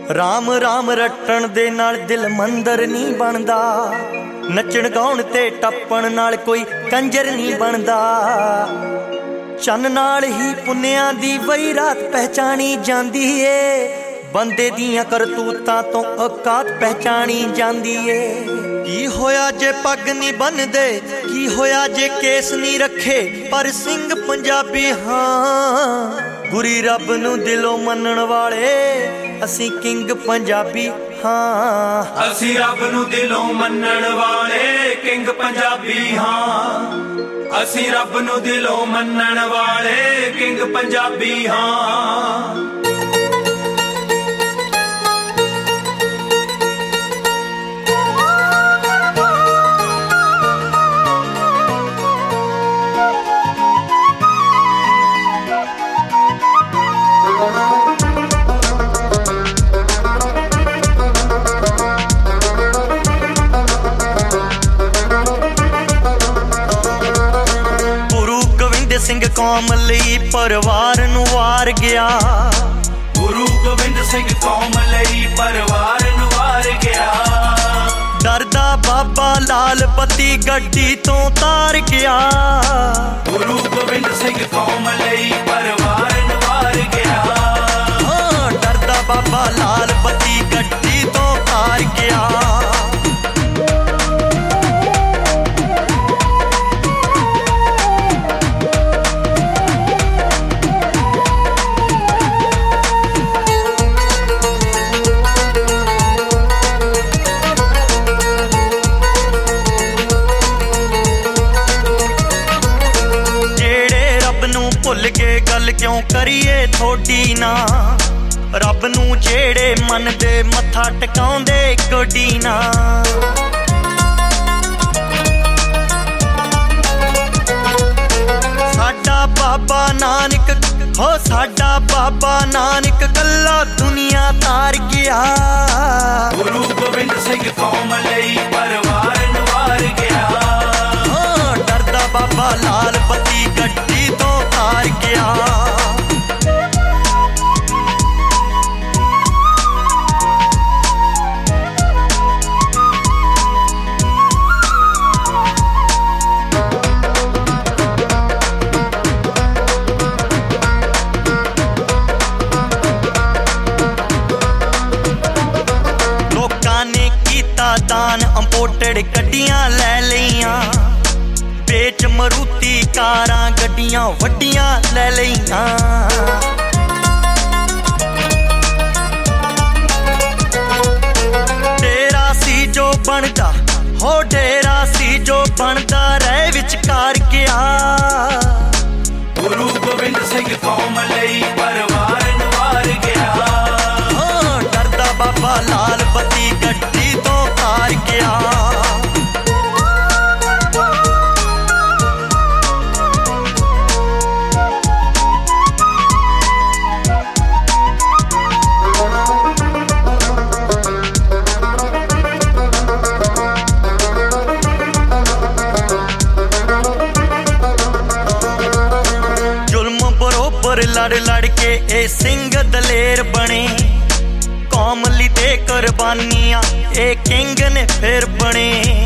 राम राम रटण दे नाल दिल मंदर नहीं बनदा, नचण गाउण ते टप्पण नाल कोई कंजर नहीं बनदा। चन्न नाल ही पुन्नियां दी वही रात पहचानी जांदी ए, बंदे दियां करतूतां तो औकात पहचानी जांदी ए। की होया जे पग नहीं बनदे, की होया जे केस नहीं रखे, पर सिंह पंजाबी हाँ। गुरी रब नू दिलों मनण वाले असी किंग पंजाबी हाँ। असी रब नू दिलों मनण वाले किंग पंजाबी हाँ। असी रब नू दिलों मनण वाले किंग पंजाबी हाँ। सिंह कौम लई परिवार नू वार गया। गुरु गोबिंद सिंह कौम लई परिवार नू वार गया। डरदा बाबा लाल पति गड्डी तो तार गया। गुरु गोबिंद सिंह कौम लई परिवार नू वार गया। हाँ, डरदा बाबा लाल पति गड्डी तो तार गया। भुल के गल क्यों करिए थोड़ी ना, रब नू जेड़े मन दे मत्था टिकाउंदे कोडी ना। साडा बाबा नानक हो, साडा बाबा नानक कल्ला दुनिया तार गया। गुरु गोबिंद सिंह कौम लई परिवार नू वार गया। हाँ, डरदा बाबा लाल पति गड्डी तो तार गया। लोकां ने कीता दान, इंपोर्टेड गड्डियां लै लईयां। बेच मरूती कारां गड्डियां वड्डियां लै लईयां। डेरा सी जो बनदा हो, डेरा सी जो बनदा रह विचकार गया। गुरु गोबिंद सिंह कौम लई परिवार नू वार गया। हाँ, डरदा बाबा लाल पति गड्डी तो तार गया। लड़ लड़ के ए सिंह दलेर बने, कौम ली दे कुर्बानियां ए किंग ने फिर बने।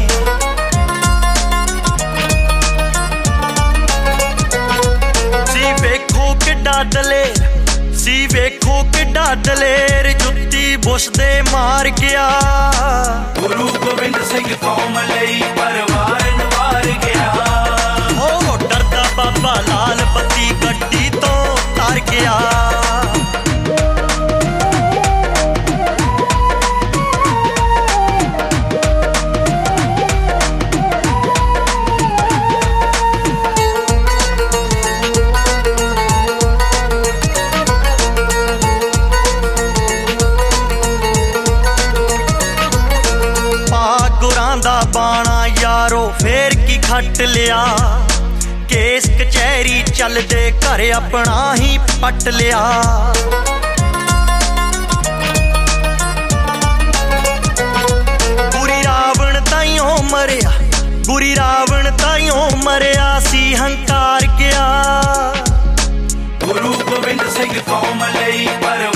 सी वेखो किड्डा दलेर, सी वेखो किड्डा दलेर, जुत्ती बुश दे मार गया। गुरु गोबिंद सिंह कौम लई परिवार नू वार गया। हो डरदा बाबा लाल पति गड्डी तो तार गया। गुरां दा बाणा यारो फेर की खट लिया। केस कचहरी चलदे घर अपना ही पट लिया। बुरी रावण ताइयों मरिया, बुरी रावण ताइयों मरिया सी हंकार गया। गुरु गोबिंद सिंह कौम लई पर